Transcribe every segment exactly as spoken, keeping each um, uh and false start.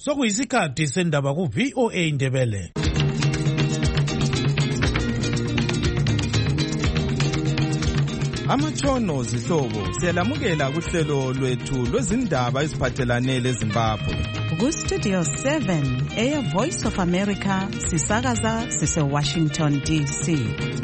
Sokuyisikhathi sendaba ku V O A Ndebele. Amatshono zihlobo siyalamukela kuhlelo lwethu lwezindaba eziphathelane leZimbabwe. Ku Studio seven, Air Voice of America, sisakaza sise Washington D C.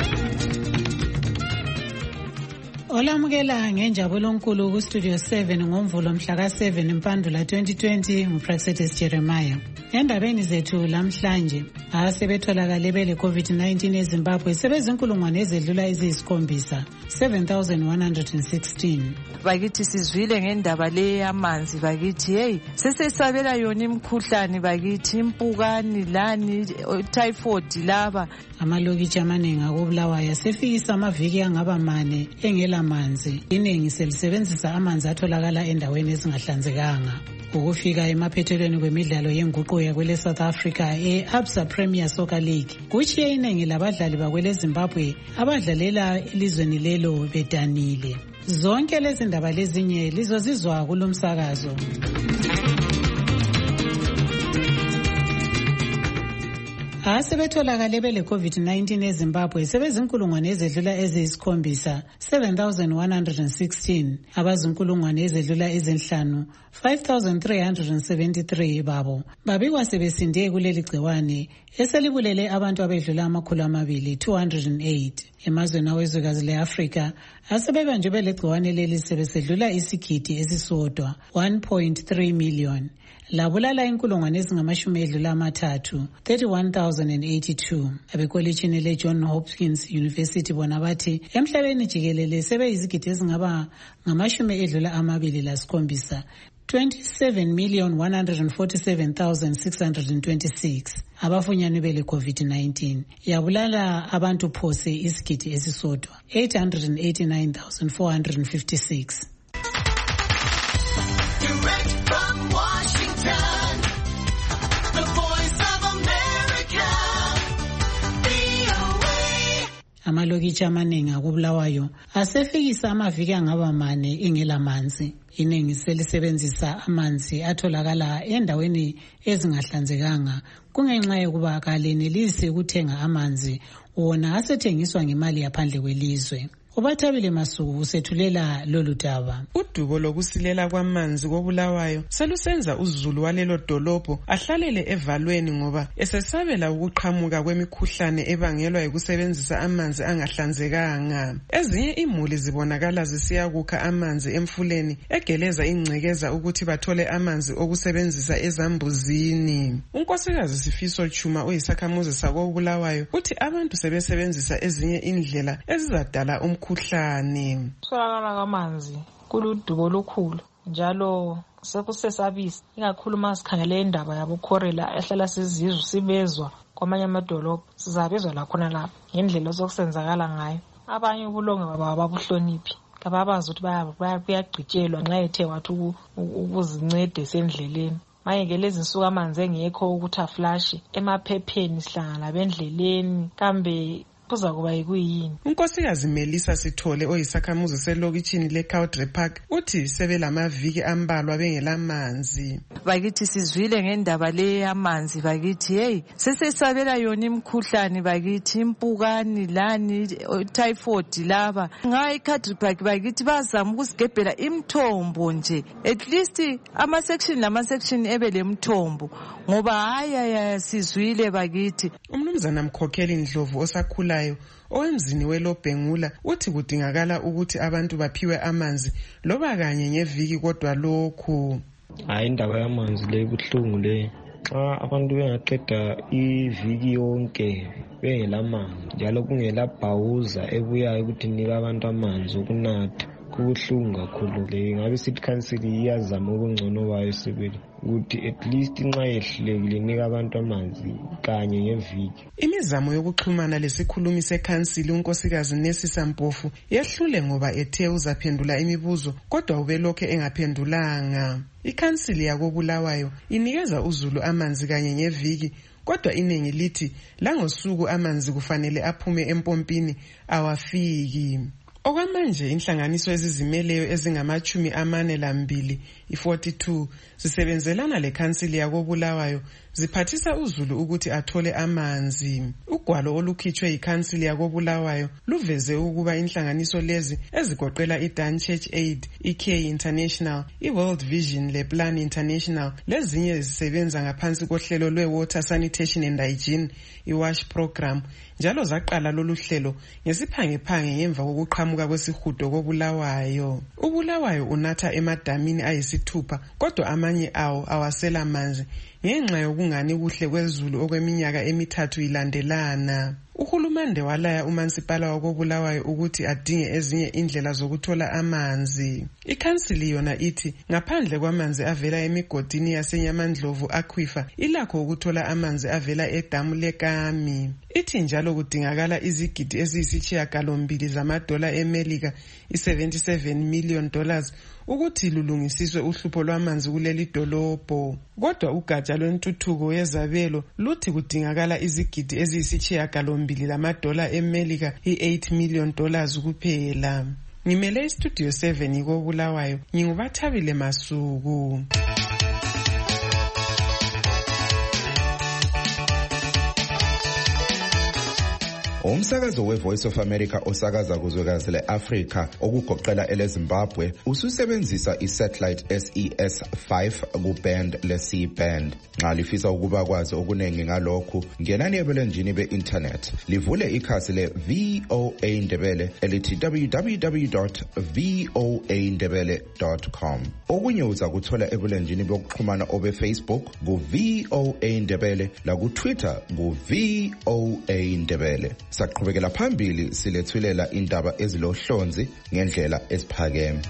Olamukela ngenjabulo enkulu ku Studio seven ngomvulo mhla ka seven Mpandula twenty twenty nguProfessor Jeremiah. Endabeni zethu lamhlanje asebetholakale bele COVID nineteen eZimbabwe sebezinkulungwane ezedlula eziyisikhombisa seven thousand one hundred sixteen. Bakithi sizwile ngendaba le yamanzi bakithi hey sesesabela yona imkhuhlane bakithi impukani lani typhoid laba. Amalokitshi amaningi akubulawayo sefikisa amaviki angaba mane engela manzi. Iningi selisebenzisa amanzi atholakala endaweni ezingahlanzekanga. Ukufika emaphethelweni kwemidlalo yenguqu yakwele South Africa e-Absa Premier Soccer League kuchiye iningi labadlali bakwele Zimbabwe abadlalela elizweni lelo bedanile. Zonke lezi ndaba lezinye lizozizwa kulomsakazo. Asebetholakale bele COVID nineteen eZimbabwe sebezinkulungwane ezedlula eziyisikhombisa seven thousand one hundred sixteen, abazinkulungwane ezedlula ezinhlanu five thousand three hundred seventy-three babo babikwa sebesinde kuleli gciwane eselibulele abantu abedlula amakhulu amabili two hundred eight. Emazweni awezwekazi le-Afrika asebebanjwe bele gciwane leli sebesedlula isigidi esisodwa one point three million. Labulala inkulungwane ezingamashumi edlula amathathu thirty-one thousand eighty-two. Abekolitshini le-John Hopkins University bona bathi emhlabeni jikelele sebeyizigidi ezingaba ngamashumi edlula amabili lasikhombisa twenty-seven million one hundred forty-seven thousand six hundred twenty-six abafunyanwe bele COVID nineteen. Yabulala abantu phose isigidi esisodwa eight hundred eighty-nine thousand four hundred fifty-six. Direct from Washington, the Voice of America, V O A. Amalokitshi amaningi akubulawayo asefikisa amaviki angaba mane ingela manzi. Iningi selisebenzisa amanzi atholakala endaweni ezingahlanzekanga kungenxa yokuba kalenelisi ukuthenga amanzi wona asethengiswa ngemali yaphandle kwelizwe. Ubathabile Masuku usethulela lolu daba. Udubo lokusilela kwamanzi kobulawayo selusenza uzulu walelo dolobho ahlalele evalweni ngoba esesabela ukuqhamuka kwemikhuhlane ebangelwa yikusebenzisa amanzi angahlanzekanga. Ezinye imuli zibonakala zisiya kukha amanzi emfuleni egeleza ingcekeza ukuthi bathole amanzi okusebenzisa ezambuzini. Unkosikazi Sifiso Chuma oyisakhamuzi sakobulawayo uthi abantu sebesebenzisa ezinye indlela ezizadala umkhuhlane. Kuswelakala kwamanzi kuludubo olukhulu njalo sekusesabisa ikakhulu masikhangele indaba yabo Khorela ehlala sizizwe sibezwa kwamanye amadolobho sizabezwa lakhona lapha ngendlela sokusenzakala ngayo. Abanye ubulonge baba babuhloniphi kababazi ukuthi bayagqitshelwa nxa ethe wathi ukuzincede sendleleni. Mayeke lezi nsuku amanzi engekho ukuthi aflash emaphepheni sihlangana bendleleni kambe kuza kuba yikuyini. Unkosikazi Melissa Sithole oyisakhamuzi selokitshini leCowdray Park uthi sebelamaviki ambalwa bengelamanzi. Bakithi sizwile ngendaba le yamanzi bakithi hey sesesabela yona imkhuhlane bakithi impukani lani typhoid laba. Nga eCowdray Park bakithi bazama ukusigebhela imthombo nje at least ama section lama section ebele mthombo ngoba haya sizwile bakithi. Umnumzana Mkhokheli Ndlovu osakhula owemzini weLobhengula uthi kudingakala ukuthi abantu baphiwe amanzi loba kanye ngeviki kodwa lokhu hayi indaba yamanzi le buhlungu le xa abantu bengaqeda iviki yonke bengelamanzi njalo kungela bhawuza ebuyayo ukuthi nika abantu amanzi okunatha kubuhlungu kakhulu le. Ngabe sithi council iyazama ukungcono bayo sebele ukuthi at least nxa yehlulekile nika abantu amanzi kanye ngeviki. Imizamo yokuxhumana lesikhulumi seCouncil unkosikazi Nesisa Mpofu yehlule ngoba ethe uzaphendula imibuzo kodwa ubelokhe engaphendulanga. ICouncil yakobulawayo inikeza uzulu amanzi kanye ngeviki kodwa iningi lithi langosuku amanzi kufanele aphume empompini awafiki. Okwamanje inhlanganiso ezizimeleyo ezingamachumi amane lambili i-forty-two zisebenzelana lekhansili yakobulawayo ziphathisa uZulu ukuthi athole amanzi. Ugwalo olukhitshwe yikhansili yakobulawayo luveze ukuba inhlanganiso lezi ezigoqela i-Dan Church Aid, i-Care International, i-World Vision le-Plan International lezinye zisebenza ngaphansi kohlelo lwe-Water Sanitation and Hygiene, i-WASH program, njalo zaqala lolu hlelo ngesiphangephange ngemva kokuqhamuka kwesihudo kobulawayo. Ubulawayo unatha emadamini ayisithupha kodwa amanye awo awasela manzi ngenxa yokungani kuhle kwezulu okweminyaka emithathu ilandelana. Uhulumende walaya umansipala wakobulawayo ukuthi adinge ezinye indlela zokuthola amanzi. Ikhansili yona ithi ngaphandle kwamanzi avela emigodini yaseNyamandlovu aquifer ilakho ukuthola amanzi avela edamu leKami. Ithi njalo kudingakala izigidi eziyisishiyagalombili zamadola eMelika i-seventy-seven million dollars ukuthi lulungisiswe uhlupho lwamanzi kuleli dolobho. Kodwa ugatsha lwentuthuko yezabelo luthi kudingakala izigidi eziyisishiyagalombili lamadola eMelika i-eight million dollars kuphela. Ngimele istudio seven ikobulawayo, ngingubathabile Masuku. Umsakazo we-Voice of America osakaza kuzwekazi le-Afrika okugoqela ele-Zimbabwe ususebenzisa i-satellite S E S five ku-band le-C band. Nxa lifisa ukuba kwazi okuningi ngalokhu, ngenani ebulenjini be-internet livule ikhasi le-V O A Ndebele elithi w w w dot v o a ndebele dot com. Okunye uza kuthola ebulenjini bokuxhumana obe-Facebook ku-V O A Ndebele laku-Twitter ku-V O A Ndebele. Saqhubekela phambili silethulela indaba ezilohlonzi ngendlela esiphakeme.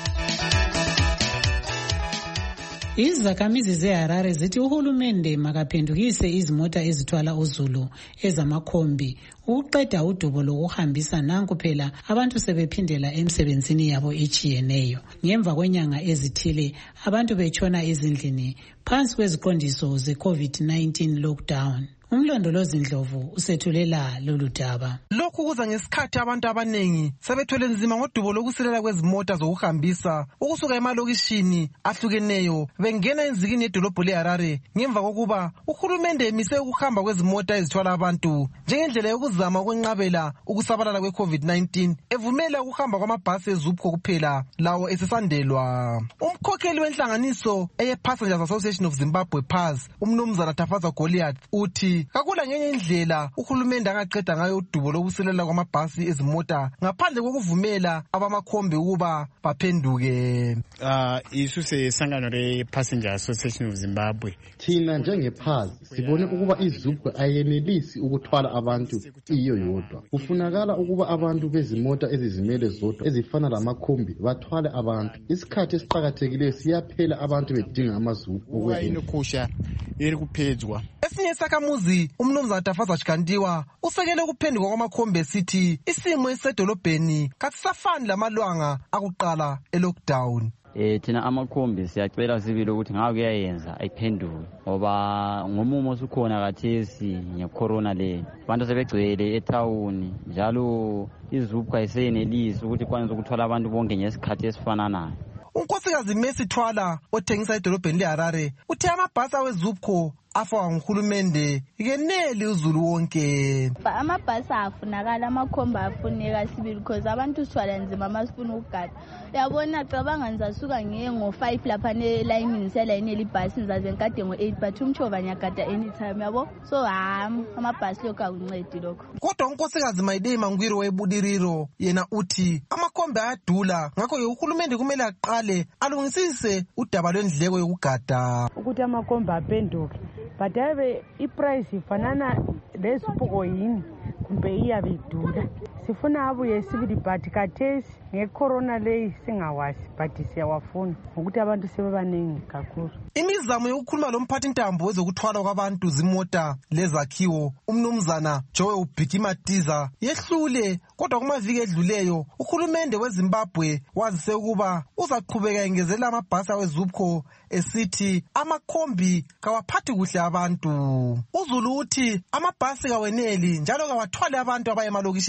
Izakhamizi zeHarare zithi uhulumende makaphendukise izimota ezithwala uZulu ezamakhombi ukuqeda udubo lokuhambisa nanku phela abantu sebephindela emsebenzini yabo etshiyeneyo. Ngemva kwenyanga ezithile abantu betshona ezindlini phansi kweziqondiso ze-COVID nineteen lockdown. Umlondolozi Ndlovu usethulela lolu daba. Lokhu kuza ngesikhathi abantu abanengi sebethwele nzima ngodubo lokusilela kwezimota zokuhambisa ukusuka emalokishini ahlukeneyo bengena enzikini yedolobho leHarare ngemva kokuba uhulumende emise ukuhamba kwezimota ezithwala abantu njengendlela yokuzama ukwenqabela ukusabalala kwe-COVID nineteen evumela ukuhamba kwamabhasi ezupho kuphela lawo esesandelwa. Umkhokheli wenhlanganiso eye-Passengers Association of Zimbabwe P A Z umnumzana Tafaza Goliath uthi kakula ngenye indlela uhulumende angaqeda ngayo udubo lokusilela kwamabhasi ezimota ngaphandle kokuvumela abamakhombe ukuba baphenduke. Uh, isu sesangano le-Passenger Association of Zimbabwe. Thina njenge-P A Z sibone ukuba iZupho ayenelisi ukuthwala abantu iyo yodwa. Kufunakala ukuba abantu bezimota ezizimele zodwa ezifana lamakhombi bathwale abantu. Isikhathi esiqakathekileyo siyaphela abantu bedinga amaZupho. Ukuyinukusha iri kuphedzwa. Esinye isakhamuzi umnumzana Tafaza Chikandiwa usekele ukuphendukwa kwamakhombe esithi isimo esedolobheni kasisafani lamalwanga akuqala e-lockdown. Eh thina amakhombi siyacela sibili ukuthi ngabe kuyayenza ayiphenduke ngoba ngomumo osukhona kathesi ngecorona le abantu sebegcwele etown njalo iZupho ayisenelisi ukuthi kwanele ukuthola abantu bonke ngesikhathi esifananayo. Unkosikazi Messi Thwala othengisa edolobheni leHarare uthe amabhasi weZupho afakwa nguhulumende ikeneli uZulu wonke. Amabhasi afunakala amakhomba afuneka sibili because abantu sithwala nzima masifuna ukugada. Uyabona cabanga ngizasuka ngiye ngo five lapha ne-line ngiselayini elibhasi ngizaze ngikade ngo eight but umchova ngiyagada anytime yabo. So ham amabhasi lokho akuncedi lokho. Kodwa unkosikazi Mayidei Mangwiro weBudiriro yena uthi amakhombe ayadula ngakho ke uhulumende kumele aqale alungisise udaba lwendleko yokugada ukuthi amakhombe aphenduke. But ave iprice ifanana leZupho yini kumbe iyabidula. Sifuna abuye sibili but kathesi ngecorona leyi singawasi but siyawafuna ukuthi abantu sebebaningi kakhulu. Imizamo yokukhuluma lomphathi ntambo wezokuthwala kwabantu zimota lezakhiwo umnumzana Joe Ubhikimatiza yehlule kodwa kumaviki edluleyo uhulumende weZimbabwe wazise ukuba uzaqhubeka engezela amabhasi weZupho esithi amakhombi kawaphathi kuhle abantu. uZulu uthi amabhasi kaweneli njalo kawathwale abantu abaye emalokishini wonke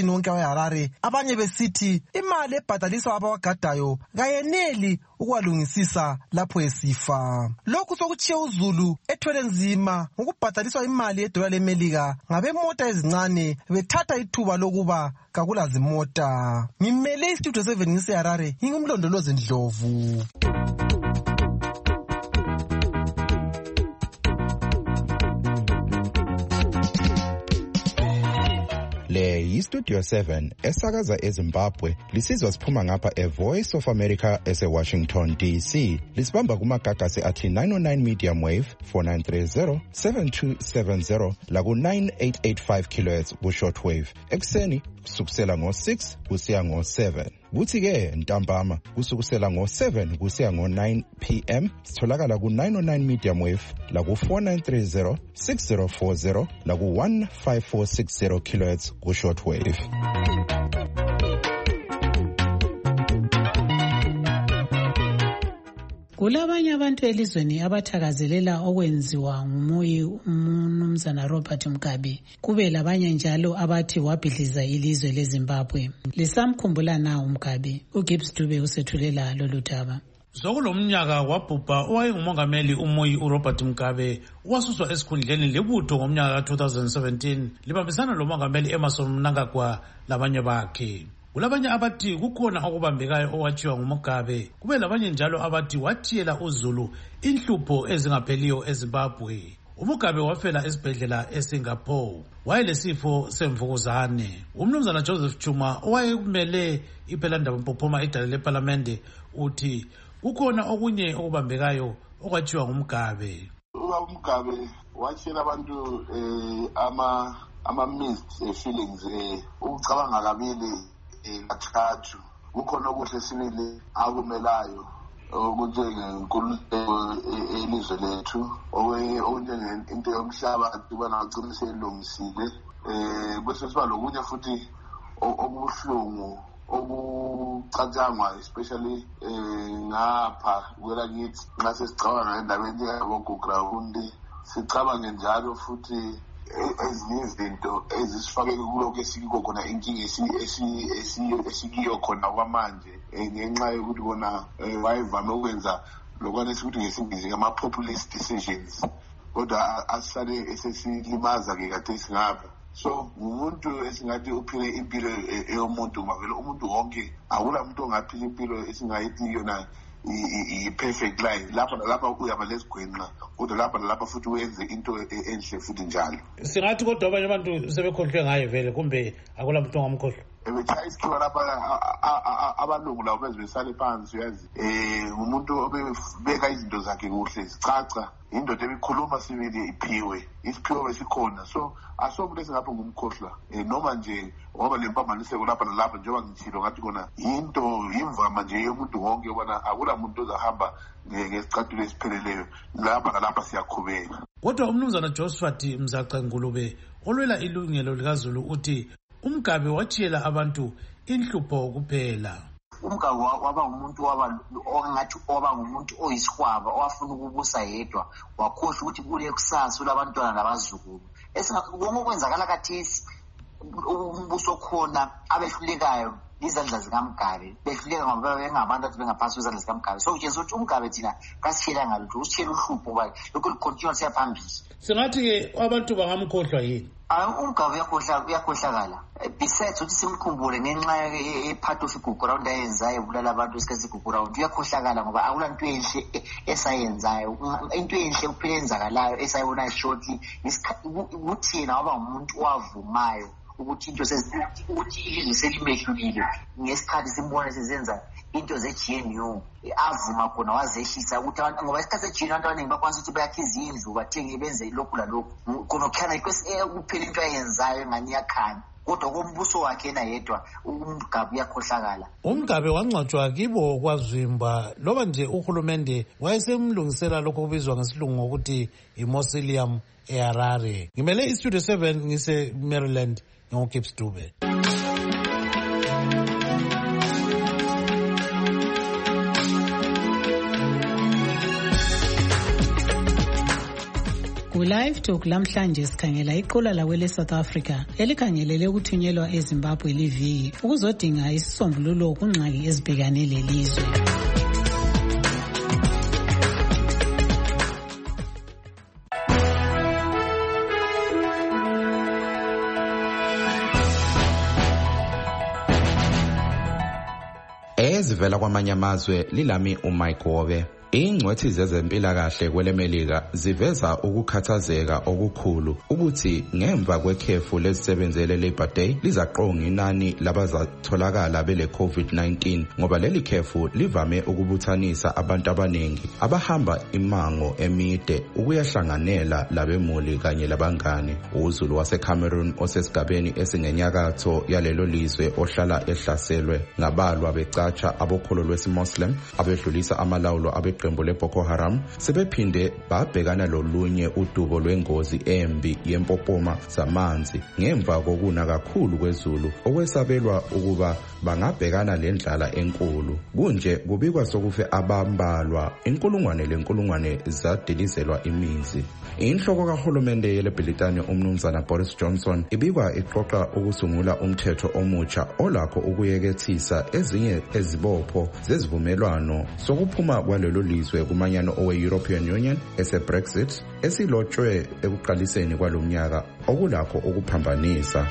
eHarare, abanye besithi imali ebhadaliswa abawagadayo kayeneli ukwalungisisa lapho esifa. Lokhu sokutshiye uZulu ethwele nzima ngokubhadaliswa imali yedola leMelika ngabemota ezincane bethatha ithuba lokuba kakulazimota. Ngimele istudio seven ngiseHarare, ngingumlondolozi Ndlovu. Le yiStudio seven esakaza eZimbabwe lisizwa siphuma ngapha eVoice of America eseWashington D C. Lisibamba kumagagasi athi nine oh nine medium wave four nine three zero seven two seven zero laku nine eight eight five kilohertz ku shortwave. Ekseni kusukusela ngo six kusiya ngo seven. Kuthi ke ntambama kusukusela ngo seven kusiya ngo nine p m sitholakala ku nine oh nine medium wave la ku four nine three zero six zero four zero la ku one five four six zero kilohertz ku shortwave. Kulabanye abantu elizweni abathakazelela okwenziwa ngumuyi umnumzana Robert Mugabe. Kube labanye njalo abathi wabhidliza ilizwe leZimbabwe. Lisamkhumbula na uMugabe. uGibbs Dube usethulela lolu daba. Sokulomnyaka wabhubha owayengumongameli umuyi uRobert Mugabe wasuswa esikhundleni libutho ngomnyaka two thousand seventeen libambisana lomongameli Emmerson Mnangagwa labanye bakhe. Kulabanye abathi kukhona okubambekayo owachiwa nguMugabe, kube labanye njalo abathi wathiyela uZulu inhlupho ezingapheliyo eZimbabwe. uMugabe wafela esibhedlela eSingapore, wayelesifo semvukuzane. Umnumzana Joseph Chuma owayekumele iPhelandaba Mpophoma edale leParlamente uthi kukhona okunye okubambekayo okwachiwa nguMugabe. uMugabe wachela abantu eh, ama ama mixed feelings eh, ukucabanga kabili kathathu. Kukhona okuhle sibili akumelayo okunjengenkulumo elizwe lethu okunjengento yomhlabathi banagcina selungisile. Eh bese siba lokunye futhi okubuhlungu okucatshangwa especially eh ngapha kwela ngithi nxa sesicabanga endaweni yaboGugurawundi sicabanga njalo futhi ezinye izinto ezisifake kuloko esikho khona inkinga esikiyo khona kwamanje ngenxa yokuthi bona wayevame ukwenza lokwane esikuthi ngesingisi ama-populist decisions, kodwa asale esesilimaza-ke kade singapha. So umuntu esingathi uphile impilo eyomuntu ngavele umuntu wonke akula muntu ongaphila impilo esingayithi yona i-perfect life. Lapha lapha uyaba lesigwinqa, kodwa lapha lapha futhi wenze into enhle futhi njalo. Singathi kodwa abanye abantu sebekhohlwe ngaye vele kumbe akula muntu ongamkhohlwa. Ebethayi isikhiwa lapha abalungu labo bezibesale phansi uyazi. Eh umuntu obeka izinto zakhe kuhle zicaca, indoda ebikhuluma sibili iphiwe, isiphiwo besikhona. So asomuntu esingapha ngumkhohlwa noma nje ngoba lempambaniseko lapha nalapha njengoba ngithilo ngathi kona into imvama nje yomuntu wonke ubona akula muntu ozahamba ngesicathulo esipheleleyo. Lapha nalapha siyakhubeka. Kodwa umnumzana Josephat Mzaca Ngulube olwela ilungelo likaZulu uthi uMugabe wachiyela abantu inhlupho kuphela. uMugabe waba umuntu waba ongathi waba ngumuntu oyisihwaba owafuna ukubusa yedwa, wakhohlwa ukuthi kule kusasa ulabantwana nabazukulu. Esingakonke okwenzakala kathesi umbuso khona abehlulekayo izandla zikaMugabe, behluleka ngoba bengabantu athi bengaphasi kwezandla zikaMugabe. So nje sokuthi uMugabe thina kasithela ngalutho, usithela uhlupho baye lokho licontinue siyaphambili. Singathi ke abantu bangamkhohlwa yini? uMugabe uyakhohlwa uyakhohlakala. Besides ukuthi simkhumbule ngenxa ye-part of iGugurawundi ayenzayo ubulala abantu esikhathi iGugurawundi, uyakhohlakala ngoba akula nto enhle esayenzayo. Into enhle kuphela enzakalayo esayibona shortly ukuthi yena waba umuntu owavumayo ukuthi into ukuthi ilizwe selimehlulile ngesikhathi simbona sezenza into ze-G N U, avuma khona wazehlisa ukuthi abantu ngoba isikhathi se-G N U abantu abaningi bakwazi ukuthi bayakhe izindlu bathenge benze lokhu lalokhu khona kukhana kuphela into ayenzayo engani yakhanya, kodwa kombuso wakhe yena yedwa uMugabe uyakhohlakala. uMugabe wangcwatshwa kibo kwaZimba loba nje uhulumende wayesemlungisela lokho kubizwa ngesilungu ngokuthi i-mausoleum eHarare. Ngimele iStudio seven ngise Maryland ngoGibbs Dube. Ku-Live Talk lamhlanje sikhangela iqula lawele South Africa elikhangelele ukuthunyelwa eZimbabwe liviki ukuzodinga isisombululo kungxaki ezibhekane lelizwe. Ezivela kwamanye amazwe lilami uMike Wobe. Ingcwethi zezempilakahle kwelemelika ziveza ukukhathazeka okukhulu ukuthi ngemva kwekhefu lesebenzele Labor Day lizaqonga inani labazatholakala bele COVID nineteen ngoba leli khefu livame ukubuthanisa abantu abaningi abahamba imango emide ukuyahlanganela labemuli kanye labangane. UZulu waseCameroon osesigabeni esingenyakatho yalelo lizwe ohlala ehlaselwe ngabalwa becatsha abokholo lwesiMuslim abedlulisa amalawulo abe iqembu leBoko Haram sebephinde babhekana lolunye udubo lwengozi embi yempopoma zamanzi ngemva kokuna kakhulu kwezulu okwesabelwa ukuba bangabhekana lendlala enkulu. Kunje kubikwa sokufe abambalwa inkulungwane lenkulungwane zadilizelwa imizi. Inhloko kahulumende yeleBritani umnumzana Boris Johnson ibikwa ixoxa ukusungula umthetho omutsha olakho ukuyekethisa ezinye ezibopho zezivumelwano sokuphuma kwalelo lizwe kumanyano owe-European Union ese-Brexit esilotshwe ekuqaliseni kwalomnyaka okulakho ukuphambanisa.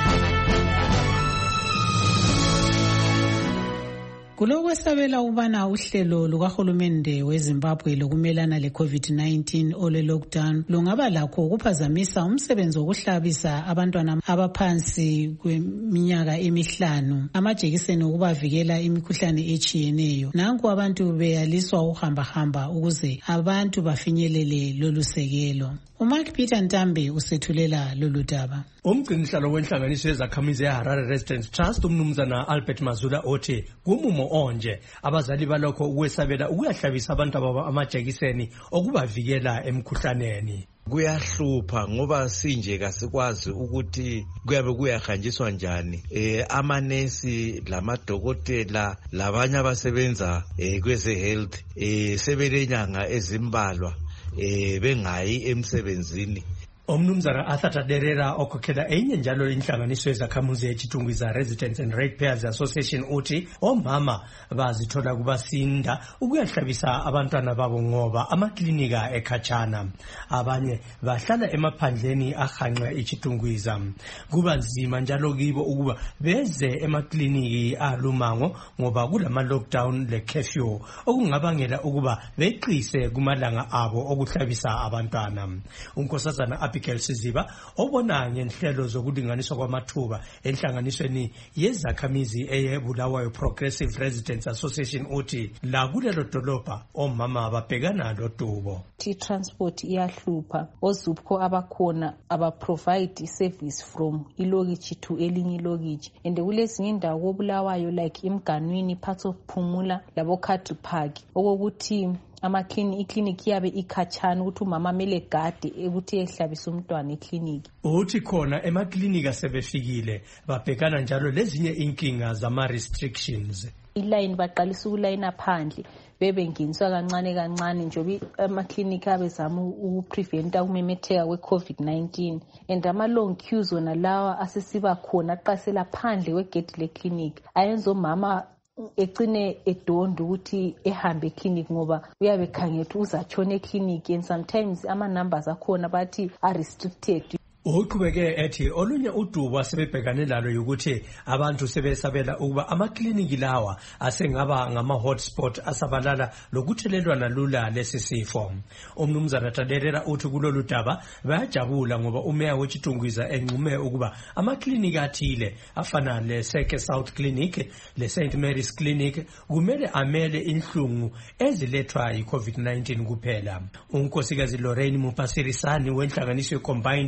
Kulokwesabela ubana uhlelo lukahulumende weZimbabwe lokumelana le-COVID nineteen olwe-lockdown lungaba lakho ukuphazamisa umsebenzi wokuhlabisa abantwana abaphansi kweminyaka emihlanu amajekiseni okubavikela imikhuhlane etshiyeneyo. Nanku abantu beyaliswa ukuhambahamba ukuze abantu bafinyelele lolu sekelo. uMark Peter Ntambe usethulela lolu daba. Umgcinihlalo wenhlanganiso yezakhamizi eHarare Residents Trust umnumzana Albert Mazula othi kumumo onje abazali balokho ukwesabela ukuyahlabisa abantu ababa amajekiseni okubavikela emkhuhlaneni. Kuyahlupha ngoba sinje kasikwazi ukuthi kuyabe kuyahanjiswa njani eh amanesi lamadokotela labanye abasebenza eh kweze health eh sebelenyanga ezimbalwa eh bengayi emsebenzini. Umnumzana Arthur Taderera okhokhela enye njalo inhlanganiso yezakhamuzi eChitungwiza Residents and Ratepayers Association uthi omama bazithola kubasinda ukuyahlabisa abantwana babo ngoba amaklinika ekhatshana. Abanye bahlala emaphandleni ahanqe iChitungwiza. Kuba nzima njalo kibo ukuba beze emakliniki alumango ngoba kulama lockdown le curfew okungabangela ukuba beqise kumalanga abo okuhlabisa abantwana. Unkosazana Abigail Siziba obona ngenhlelo zokulinganiswa kwamathuba enhlanganisweni yezakhamizi eyeBulawayo Progressive Residents Association uthi la kulelo dolobha omama ababhekana lodubo. Transport iyahlupha ozupho abakhona aba provide service from ilokichi to elinye ilokichi and kulezinye indawo koBulawayo like imganwini parts of Phumula labo Country Park okokuthi amaklinika ikliniki yabe ikhatshana ukuthi umama mele gade ukuthi ehlabisa umntwana ekliniki. Uthi khona emaklinika sebefikile babhekana njalo lezinye inkinga zama restrictions. Iline baqalisa ukulayina phandle bebe nginiswa kancane kancane njobi amaklinika abezama ukupreventa ukumemetheka kwe-COVID nineteen and ama long queues ona lawa asesiba khona aqasela phandle kwegate leklinika ayenza omama ecine edondo ukuthi ehambe eclinic ngoba uyabe khangethu uzatshona eclinic and sometimes ama numbers akhona bathi are restricted. Uqhubeke ethi olunye udubo asebebhekane lalo ukuthi abantu sebesabela ukuba amakliniki lawa asengaba ngama hotspot asabalala lokuthelelwana lula lesisifo. Umnumzana Taderera uthi kulolu daba bayajabula ngoba umeya weChitungwiza enqume ukuba amakliniki athile afana le Seke South Clinic le Saint Mary's Clinic kumele amele inhlungu ezilethwa yi-COVID nineteen kuphela. Unkosikazi Lorraine Mupasirisani wenhlanganiso Combined Harare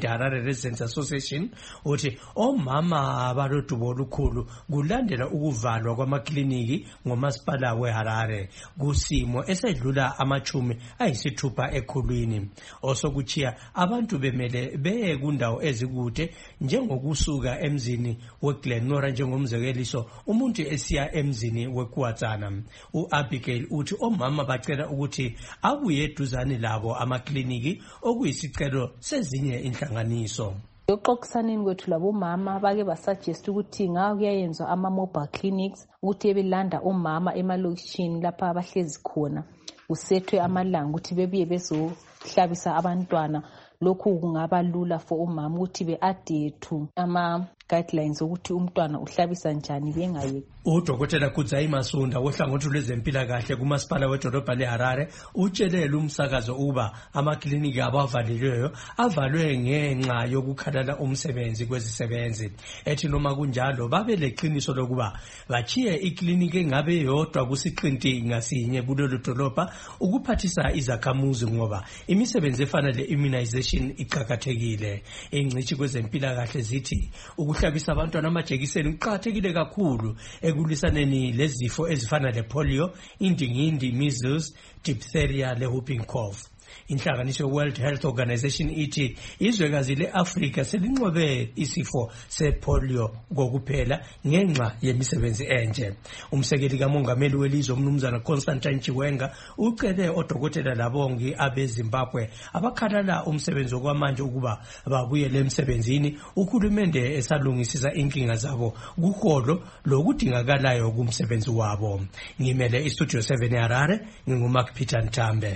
Residents Association uthi omama abalodubo olukhulu kulandela ukuvalwa kwamakliniki ngomasipala weHarare kusimo esedlula amachumi ayisithupha ekhulwini osokuchiya abantu bemele beye kundawo ezikude njengokusuka emzini weGlenora njengomzekeliso umuntu esiya emzini weKwatsana. U-Abigail uthi omama bacela ukuthi abuye eduzane labo amakliniki okuyisicelo sezinye inhlanganiso. Yoxoxisaneni kwethu labomama bake basuggest ukuthi ngawo kuyayenzwa ama-mobile clinics ukuthi belanda omama emalokishini lapha abahlezi khona usethwe amalanga ukuthi bebuye bezohlabisa abantwana. Lokhu kungaba lula for umama ukuthi be-adhere to ama guidelines ukuthi umntwana uhlabisa njani bengayeki. Udokotela Kudzai Masunda wohlangothi lwezempilakahle kumasipala wedolobha leHarare utshelele umsakazo uba amakliniki abavalelweyo avalwe ngenxa yokukhalala umsebenzi kwezisebenzi. Ethi noma kunjalo babe leqiniso lokuba bachiye ikliniki engabe yodwa kusiqinti ngasinye kulelo dolobha ukuphathisa izakhamuzi ngoba imisebenzi efana le-immunization iqakathekile. Ingcithi kwezempilakahle zithi ukuhlabisa abantwana amajekiseni kuqakathekile kakhulu ekulisaneni lezifo ezifana lepolio, indingindi, measles, diphtheria le whooping cough. Inhlanganiso World Health Organization ithi izwekazi leAfrika selinqobe isifo sepolio ngokuphela ngenxa yemisebenzi enje. Umsekeli kamongameli welizwe umnumzana Constantine Chiwenga ucele odokotela labongi abeZimbabwe abakhalala umsebenzi okwamanje ukuba babuyele emsebenzini uhulumende esalungisisa inkinga zabo kuholo lokudingakalayo kumsebenzi wabo. Ngimele iStudio seven eHarare nginguMark Peter Ntambe.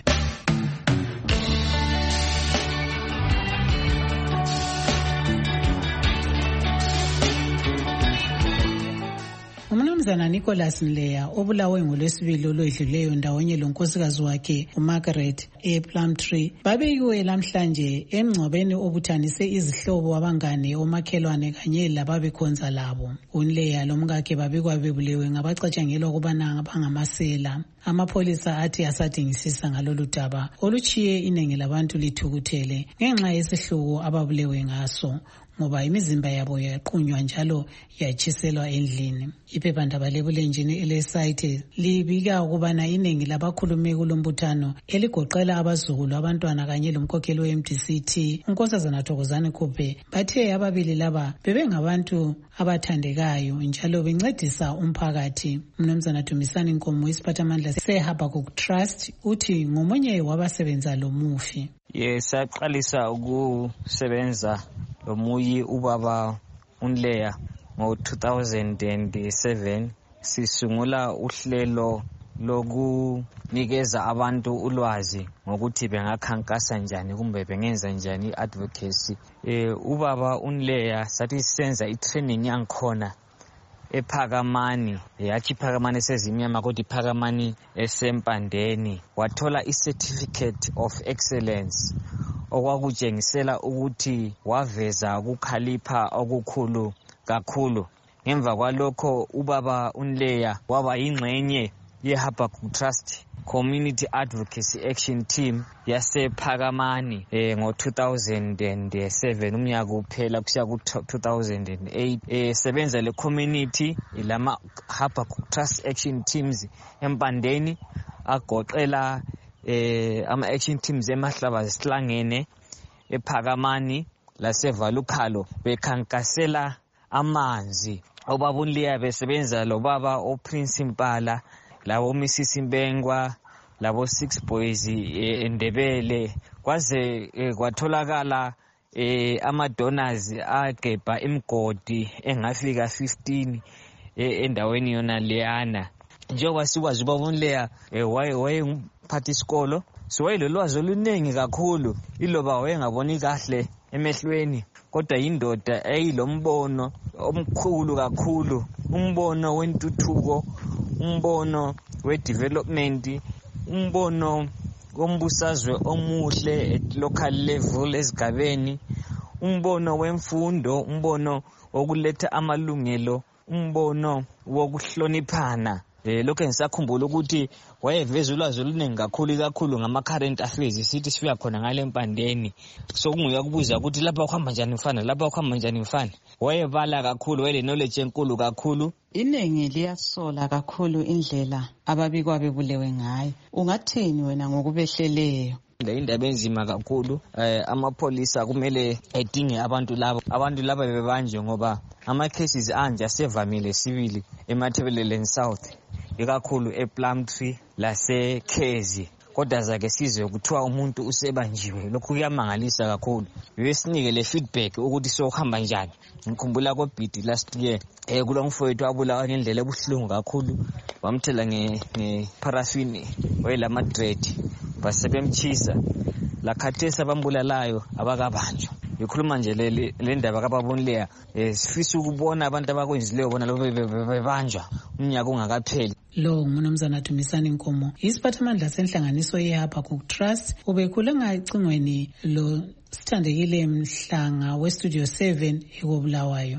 Umnumzana Nicholas Nleya obulawe ngolwesibili olwedluleyo ndawonye lonkosikazi wakhe uMargaret ePlumtree babeyiwe namhlanje emngcwabeni obuthanise izihlobo abangane omakhelwane kanye lababekhonza labo. UNleya lomkakhe babikwa bebulewe ngabacatshangelwa ukubana bangamasela. Amapholisa athi asadingisisa ngalolu daba oluchiye iningi labantu lithukuthele ngenxa yesihluku ababulewe ngaso ngoba imizimba yabo yaqunywa njalo yachiselwa endlini. Iphephandaba lebulenjini elesite libika ukubana iningi labakhulume kulombuthano eligoqela abazukulu abantwana kanye lomkhokheli we-M D C T unkosazana Thokozani Khuphe bathe ababili laba bebengabantu abathandekayo njalo bencedisa umphakathi. Umnumzana Dumisani Nkomo isiphathamandla seHabakkuk Trust uthi ngomunye wabasebenza lo mufi. Yes, saqalisa ukusebenza lomuyi ubaba uNleya ngo two thousand seven. Sisungula uhlelo lokunikeza abantu ulwazi ngokuthi bengakhankasa njani kumbe bengenza njani advocacy. Eh ubaba uNleya sathi senza itraining yankhona ePhakamani, yachi Phakamani sezimnyama kodwa iPhakamani esempandeni, wathola icertificate of excellence okwakutshengisela ukuthi waveza ukukhalipha okukhulu kakhulu. Ngemva kwalokho ubaba uNleya waba yingxenye yeHabakkuk Trust Community Advocacy Action Team yasePhakamani eh ngo two thousand seven umnyaka uphela kusiya ku two thousand eight. Eh sebenza le community lama Habakkuk Trust Action Teams empandeni agoqela eh ama action teams emahlaba sihlangene ePhakamani laseValukhalo bekhankasela amanzi. Obaba uNleya besebenza lo baba oPrincipal labo Missus Mbengwa labo Six Boys eNdebele kwaze kwatholakala eh ama donors agebha imgodi engafika fifteen endaweni yona leyana. Njengoba sikwazi ubaba uNleya wayengumphathi isikolo so wayelolwazi oluningi kakhulu iloba wayengaboni kahle emehlweni kodwa indoda eyilombono omkhulu kakhulu, umbono wentuthuko, umbono we-development, umbono wombusazwe omuhle at local level esigabeni, umbono wemfundo, umbono wokuletha amalungelo, umbono wokuhloniphana eh lokho ngisakhumbula ukuthi wayeveza ulwazi oluningi kakhulu kakhulu ngama current affairs sithi sifika khona ngale mpandeni sokunguya kubuza ukuthi lapha kuhamba njani mfana lapha kuhamba njani mfana wayebala kakhulu wayele knowledge enkulu kakhulu. Inengi liyasola kakhulu indlela ababikwa bebulewe ngayo. Ungathini wena ngokubehleleyo? Le indaba enzima kakhulu eh amapolisa kumele edinge abantu labo abantu laba bebanjwe ngoba ama cases anje asevamile sibili eMathebelele South ikakhulu ePlumtree lase Khezi kodwa zake sizwe kuthiwa umuntu usebanjiwe lokhu kuyamangalisa kakhulu. Besinike le feedback ukuthi sokuhamba njani. Ngikhumbula ko bidi last year eh kulo mfowethu abulawa ngendlela ebuhlungu kakhulu bamthela nge nge paraffin wayela madread basebemchisa la khathesa bambulalayo abakabanjwa. Ngikhuluma nje le le ndaba kababonileya eh sifisa ukubona abantu abakwenzileyo bona lo bebanjwa unyaka ungakapheli. Lo ngumnumzana Dumisani Nkomo isiphathamandla senhlanganiso yeHabakkuk Trust ubekhule ngacingweni lo sithandekile Mhlanga we Studio seven ekobulawayo.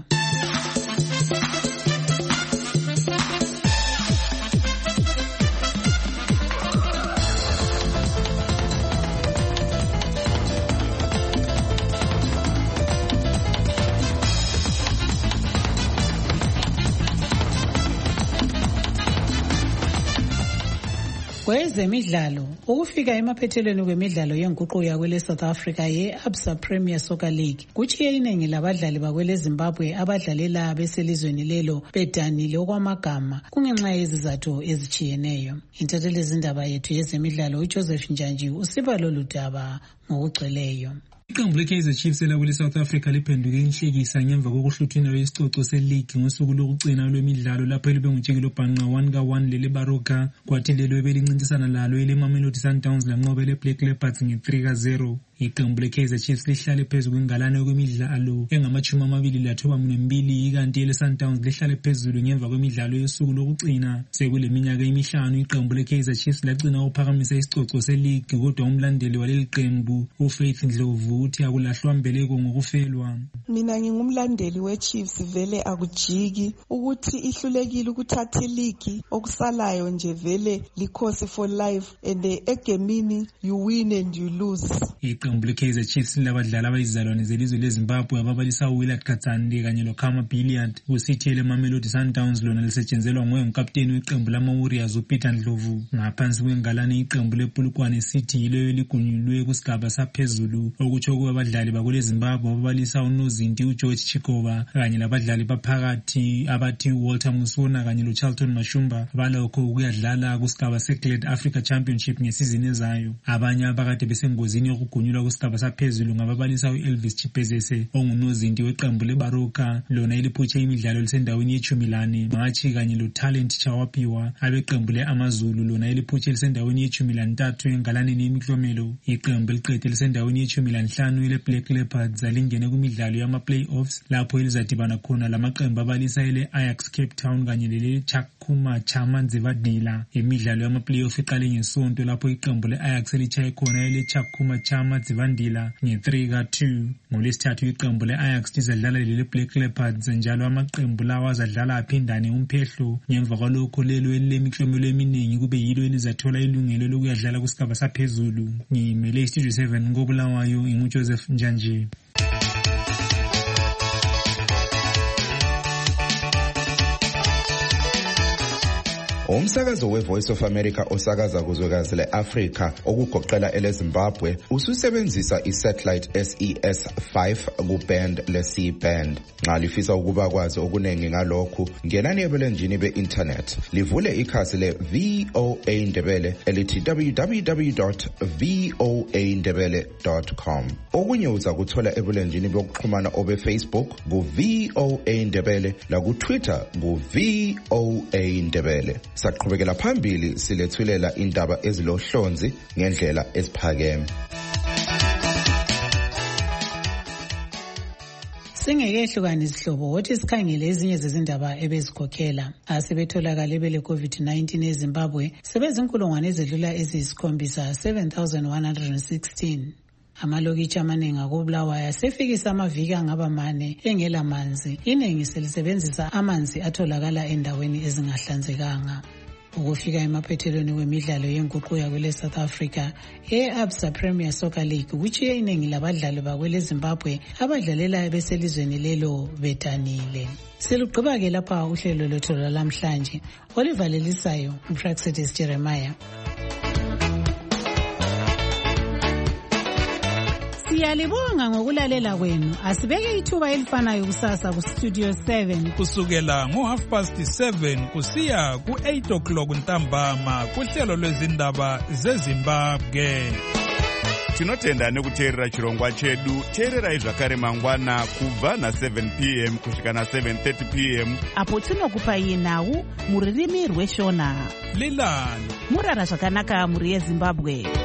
Kwezemidlalo ukufika emaphethelweni kwemidlalo yenguquko yakwele South Africa ye-Absa Premier Soccer League kuchiye iningi labadlali bakwele Zimbabwe abadlalela beselizweni lelo bedanile okwamagama kungenxa yezizathu ezichiyeneyo. Intatheli zindaba yethu yezemidlalo uJoseph Njanji usiba lolu daba ngokugcweleyo. Iqembu le-Kaizer Chiefs elakwele South Africa liphenduke inhlekisa ngemva kokuhluthuna lesicoco se-league ngosuku lokugcina lwemidlalo lapho libe ngutshekelo bhanqa one ka one lele Baroka kwathi lelo ebelincintisana lalo ele Mamelodi Sundowns lanqoba le Black Leopards nge three ka zero. Iqembu le-Kaizer Chiefs lihlale phezulu kwingalane kwemidlalo engamachumi amabili lathoba mbili ikanti ele Sundowns lihlale phezulu ngemva kwemidlalo yosuku lokugcina. Sekule minyaka emihlanu iqembu le-Kaizer Chiefs lagcina ukuphakamisa isicoco se-league kodwa umlandeli waleli qembu uFaith Ndlovu uthi akulahlwa mbeleko ngokufelwa. Mina ngingumlandeli we-Chiefs vele akujiki ukuthi ihlulekile ukuthatha iligi okusalayo nje vele likhosi for life and egemini you win and you lose. Iqembu le-Kaizer Chiefs labadlali abayizalwane zelizwe leZimbabwe ababalisa uWillard Katsande kanye loKhama Billiard kusithi ele Mamelodi Sundowns lona lisetshenzelwa nguye ngukapteni weqembu lama-Warriors uPeter Ndlovu ngaphansi kwengalane iqembu lePulukwane City yilo eligunyulwe kusigaba saphezulu okutsho kuba abadlali bakwele Zimbabwe ababalisa uNozinti uGeorge Chikova kanye labadlali baphakathi abathi Walter Musona kanye loCharlton Mashumba balokho ukuyadlala kusigaba seGlad Africa Championship ngesizini ezayo. Abanye abakade besengozini yokugunyulwa kusigaba saphezulu ngababalisa uElvis Chipezese ongunozinti weqembu leBaroka lona eliphutshe imidlalo lisendaweni yechumi lane machi kanye loTalent Chawapiwa abeqembu leAmazulu lona eliphutshe lisendaweni yechumi lantathu engalaneni yemiklomelo. Iqembu eliqede lisendaweni yechumi lanhlanu ile Black Leopards alingene kumidlalo yama-playoffs lapho elizadibana khona lamaqembu abalisa ele Ajax Cape Town kanye lele Chakuma Chama Zivadila. Imidlalo yama-playoff iqale ngesonto lapho iqembu le-Ajax elichaye khona ele Chakuma Chama Zivandila nge three ka two. Ngolesithathu iqembu le-Ajax lizadlala lele Black Leopards njalo amaqembu lawa azadlala aphindane umphehlo ngemva kwalokho lelo elilemiklomelo eminingi kube yilo elizathola ilungelo lokuyadlala kusigaba saphezulu. Ngimele Studio seven ngobulawayo inguJoseph Njanji. Umsakazo weVoice of America osakaza kuzwekazi leAfrika okugoqela eleZimbabwe ususebenzisa isatellite S E S five kuband le-C band. Nxa lifisa ukuba kwazi okunengi ngalokhu ngenani ebulenjini be-internet livule ikhasi le-V O A Ndebele elithi w w w dot voa ndebele dot com. Okunye uza kuthola ebulenjini bokuxhumana obe-Facebook ku-V O A Ndebele laku-Twitter ku-V O A Ndebele. Saqhubekela phambili silethulela indaba ezilohlonzi ngendlela eziphakeme. Singekehlukana izihlobo wothi sikhangele ezinye zezindaba ebezikhokhela asebetholakala bele COVID nineteen eZimbabwe sebezinkulungwane ezedlula eziyisikhombisa seven thousand one hundred sixteen. Amalokitshi amaningi akobulawayo asefikisa amaviki angaba mane engelamanzi. Iningi selisebenzisa amanzi atholakala endaweni ezingahlanzekanga. ukufika emaphethelweni wemidlalo yenguqu yakwele South Africa e-Absa Premier Soccer League kuchiye iningi labadlali bakwele Zimbabwe abadlalela beselizweni lelo bedanile. Selugqiba-ke lapha uhlelo lwethu lwalamhlanje. Olivalelisayo uPraxidis Jeremiah. Siyalibonga ngokulalela kwenu. Asibeke ithuba elifanayo kusasa ku Studio seven kusukela ngo half past seven kusiya ku eight o'clock ntambama kuhlelo lwezindaba zeZimbabwe. Tinotenda nekuteerera chirongwa chedu. Teererai zvakare mangwana kubva na seven p m kusvika na seven thirty p m apo tinokupai nhau muririmi rweshona. Lilani murara zvakanaka muri yeZimbabwe.